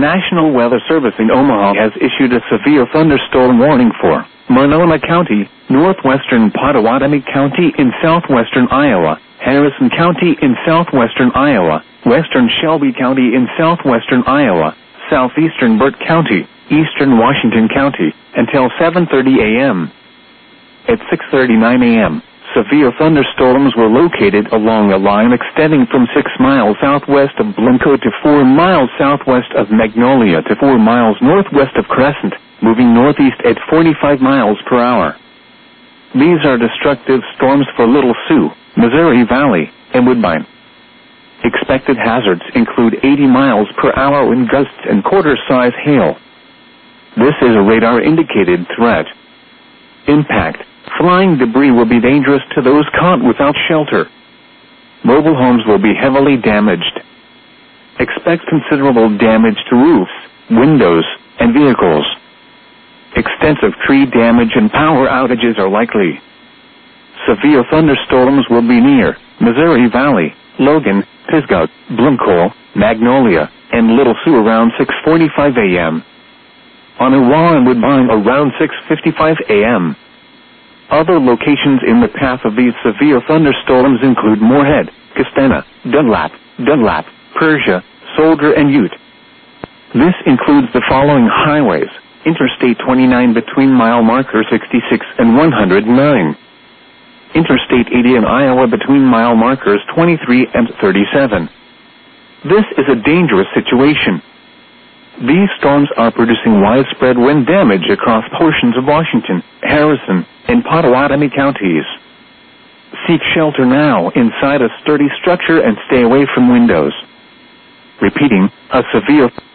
National Weather Service in Omaha has issued a severe thunderstorm warning for Monona County, northwestern Pottawatomie County in southwestern Iowa, Harrison County in southwestern Iowa, western Shelby County in southwestern Iowa, southeastern Burt County, eastern Washington County, until 7:30 a.m. At 6:39 a.m., severe thunderstorms were located along a line extending from 6 miles southwest of Blencoe to 4 miles southwest of Magnolia to 4 miles northwest of Crescent, moving northeast at 45 miles per hour. These are destructive storms for Little Sioux, Missouri Valley, and Woodbine. Expected hazards include 80 miles per hour wind gusts and quarter-size hail. This is a radar-indicated threat. Impact. Flying debris will be dangerous to those caught without shelter. Mobile homes will be heavily damaged. Expect considerable damage to roofs, windows, and vehicles. Extensive tree damage and power outages are likely. Severe thunderstorms will be near Missouri Valley, Logan, Pisgah, Blencoe, Magnolia, and Little Sioux around 6:45 a.m. Ottawa and Woodbine around 6:55 a.m. Other locations in the path of these severe thunderstorms include Moorhead, Castana, Dunlap, Persia, Soldier, and Ute. This includes the following highways: Interstate 29 between mile marker 66 and 109. Interstate 80 in Iowa between mile markers 23 and 37. This is a dangerous situation. These storms are producing widespread wind damage across portions of Washington, Harrison, and Pottawatomie counties. Seek shelter now inside a sturdy structure and stay away from windows. Repeating, a severe